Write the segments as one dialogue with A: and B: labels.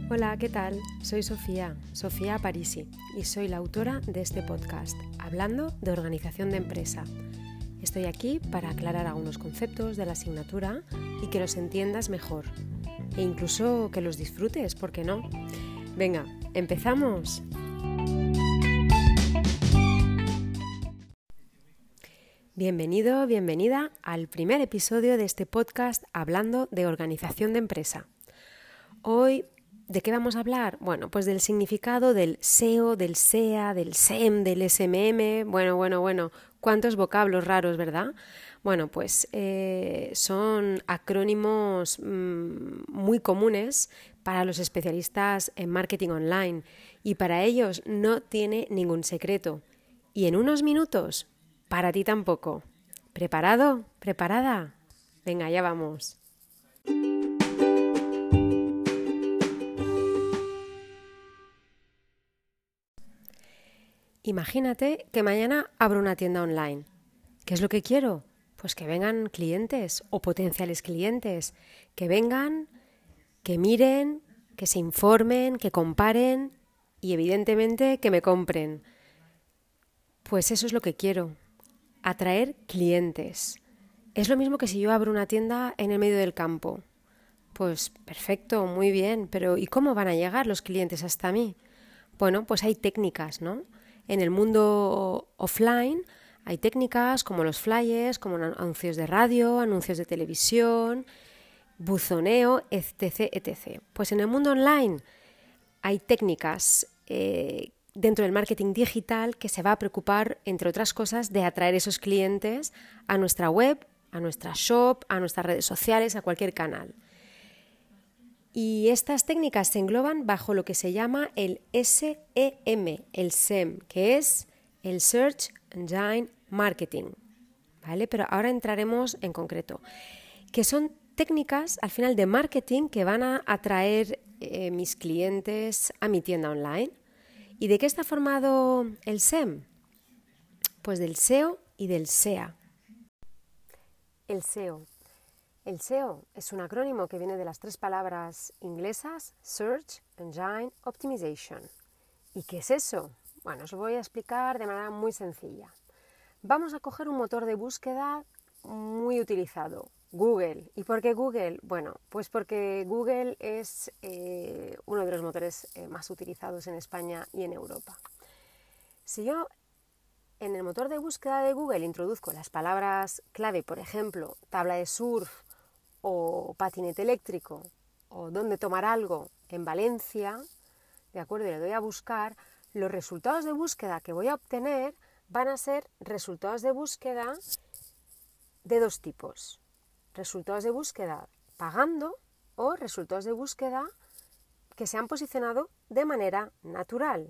A: Hola, ¿qué tal? Soy Sofía Parisi, y soy la autora de este podcast, Hablando de Organización de Empresa. Estoy aquí para aclarar algunos conceptos de la asignatura y que los entiendas mejor, e incluso que los disfrutes, ¿por qué no? Venga, ¿empezamos? Bienvenido, bienvenida al primer episodio de este podcast Hablando de Organización de Empresa. Hoy, ¿de qué vamos a hablar? Bueno, pues del significado del SEO, del SEA, del SEM, del SMM. Bueno, cuántos vocablos raros, ¿verdad? Bueno, pues son acrónimos muy comunes para los especialistas en marketing online y para ellos no tiene ningún secreto. Y en unos minutos, para ti tampoco. ¿Preparado? ¿Preparada? Venga, ya vamos. Imagínate que mañana abro una tienda online. ¿Qué es lo que quiero? Pues que vengan clientes o potenciales clientes, que vengan, que miren, que se informen, que comparen y evidentemente que me compren. Pues eso es lo que quiero, atraer clientes. Es lo mismo que si yo abro una tienda en el medio del campo. Pues perfecto, muy bien, pero ¿y cómo van a llegar los clientes hasta mí? Bueno, pues hay técnicas, ¿no? En el mundo offline hay técnicas como los flyers, como anuncios de radio, anuncios de televisión, buzoneo, etc. Pues en el mundo online hay técnicas dentro del marketing digital que se va a preocupar, entre otras cosas, de atraer esos clientes a nuestra web, a nuestra shop, a nuestras redes sociales, a cualquier canal. Y estas técnicas se engloban bajo lo que se llama el SEM, el SEM, que es el Search Engine Marketing, ¿vale? Pero ahora entraremos en concreto, que son técnicas al final de marketing que van a atraer mis clientes a mi tienda online. ¿Y de qué está formado el SEM? Pues del SEO y del SEA. El SEO. El SEO es un acrónimo que viene de las tres palabras inglesas Search Engine Optimization. ¿Y qué es eso? Bueno, os lo voy a explicar de manera muy sencilla. Vamos a coger un motor de búsqueda muy utilizado, Google. ¿Y por qué Google? Bueno, pues porque Google es uno de los motores más utilizados en España y en Europa. Si yo en el motor de búsqueda de Google introduzco las palabras clave, por ejemplo, tabla de surf, o patinete eléctrico, o dónde tomar algo en Valencia, ¿de acuerdo? Y le doy a buscar, los resultados de búsqueda que voy a obtener van a ser resultados de búsqueda de dos tipos. Resultados de búsqueda pagando o resultados de búsqueda que se han posicionado de manera natural.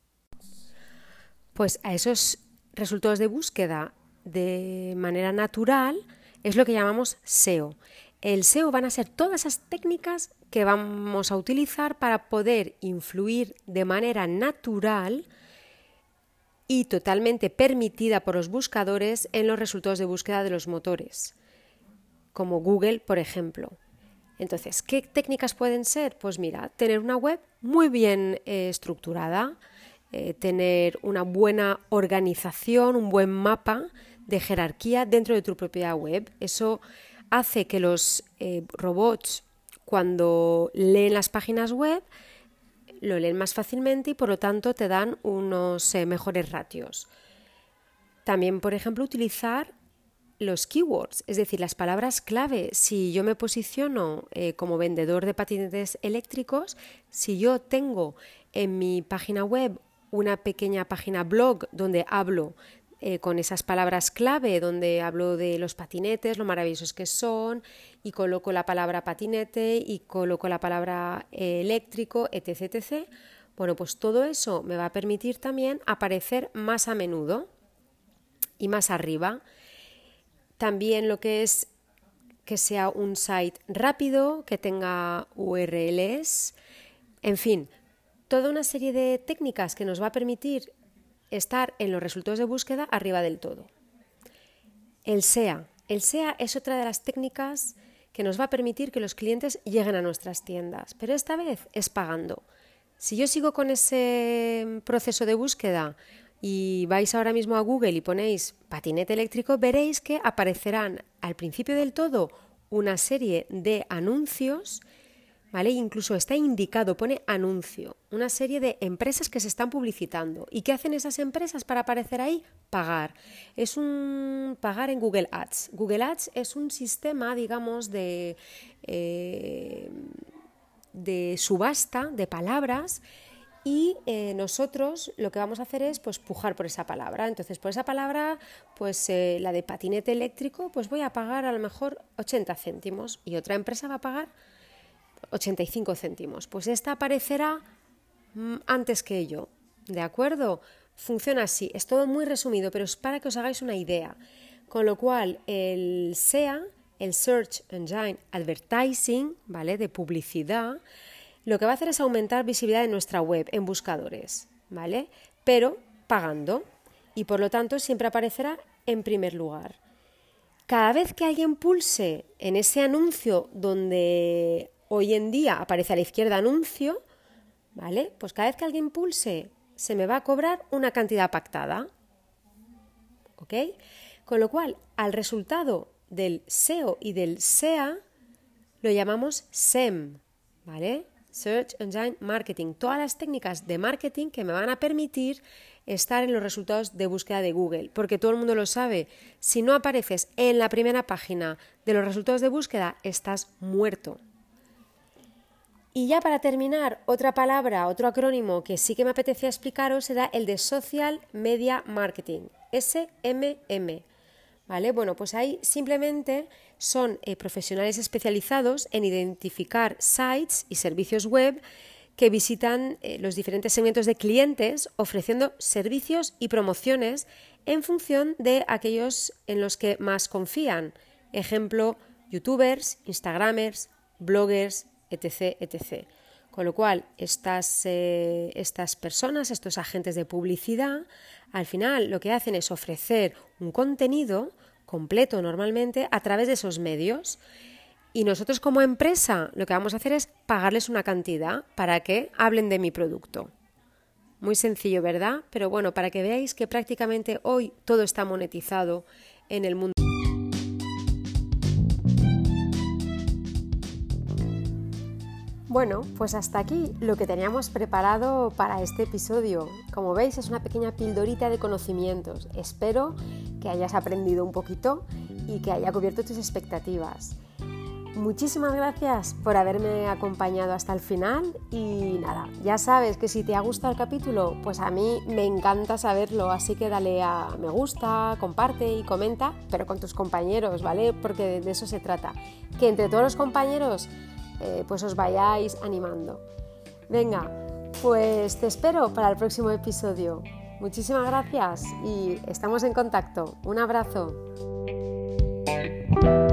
A: Pues a esos resultados de búsqueda de manera natural es lo que llamamos SEO. El SEO van a ser todas esas técnicas que vamos a utilizar para poder influir de manera natural y totalmente permitida por los buscadores en los resultados de búsqueda de los motores, como Google, por ejemplo. Entonces, ¿qué técnicas pueden ser? Pues mira, tener una web muy bien estructurada, tener una buena organización, un buen mapa de jerarquía dentro de tu propia web. Eso hace que los robots, cuando leen las páginas web, lo leen más fácilmente y por lo tanto te dan unos mejores ratios. También, por ejemplo, utilizar los keywords, es decir, las palabras clave. Si yo me posiciono como vendedor de patinetes eléctricos, si yo tengo en mi página web una pequeña página blog donde hablo con esas palabras clave, donde hablo de los patinetes, lo maravillosos que son, y coloco la palabra patinete y coloco la palabra eléctrico, etc. Bueno, pues todo eso me va a permitir también aparecer más a menudo y más arriba. También lo que es que sea un site rápido, que tenga URLs, en fin, toda una serie de técnicas que nos va a permitir estar en los resultados de búsqueda arriba del todo. El SEA. El SEA es otra de las técnicas que nos va a permitir que los clientes lleguen a nuestras tiendas, pero esta vez es pagando. Si yo sigo con ese proceso de búsqueda y vais ahora mismo a Google y ponéis patinete eléctrico, veréis que aparecerán al principio del todo una serie de anuncios, ¿vale? Incluso está indicado, pone anuncio, una serie de empresas que se están publicitando. ¿Y qué hacen esas empresas para aparecer ahí? Pagar. Es un pagar en Google Ads. Google Ads es un sistema, digamos, de subasta de palabras. Y nosotros lo que vamos a hacer es pues pujar por esa palabra. Entonces, por esa palabra, pues la de patinete eléctrico, pues voy a pagar a lo mejor 80 céntimos y otra empresa va a pagar 85 céntimos. Pues esta aparecerá antes que yo, ¿de acuerdo? Funciona así, es todo muy resumido, pero es para que os hagáis una idea. Con lo cual, el SEA, el Search Engine Advertising, ¿vale? De publicidad, lo que va a hacer es aumentar visibilidad en nuestra web, en buscadores, ¿vale? Pero pagando y por lo tanto siempre aparecerá en primer lugar. Cada vez que alguien pulse en ese anuncio donde hoy en día aparece a la izquierda anuncio, ¿vale? Pues cada vez que alguien pulse se me va a cobrar una cantidad pactada, ¿ok? Con lo cual, al resultado del SEO y del SEA lo llamamos SEM, ¿vale? Search Engine Marketing, todas las técnicas de marketing que me van a permitir estar en los resultados de búsqueda de Google, porque todo el mundo lo sabe, si no apareces en la primera página de los resultados de búsqueda, estás muerto. Y ya para terminar, otra palabra, otro acrónimo que sí que me apetecía explicaros será el de Social Media Marketing, SMM. ¿Vale? Bueno, pues ahí simplemente son profesionales especializados en identificar sites y servicios web que visitan los diferentes segmentos de clientes ofreciendo servicios y promociones en función de aquellos en los que más confían. Ejemplo, youtubers, instagramers, bloggers, etc., etc. Con lo cual, estas personas, estos agentes de publicidad, al final lo que hacen es ofrecer un contenido completo normalmente a través de esos medios. Y nosotros como empresa lo que vamos a hacer es pagarles una cantidad para que hablen de mi producto. Muy sencillo, ¿verdad? Pero bueno, para que veáis que prácticamente hoy todo está monetizado en el mundo. Bueno, pues hasta aquí lo que teníamos preparado para este episodio. Como veis, es una pequeña pildorita de conocimientos. Espero que hayas aprendido un poquito y que haya cubierto tus expectativas. Muchísimas gracias por haberme acompañado hasta el final y nada, ya sabes que si te ha gustado el capítulo, pues a mí me encanta saberlo, así que dale a me gusta, comparte y comenta, pero con tus compañeros, ¿vale? Porque de eso se trata, que entre todos los compañeros pues os vayáis animando. Venga, pues te espero para el próximo episodio. Muchísimas gracias y estamos en contacto. Un abrazo.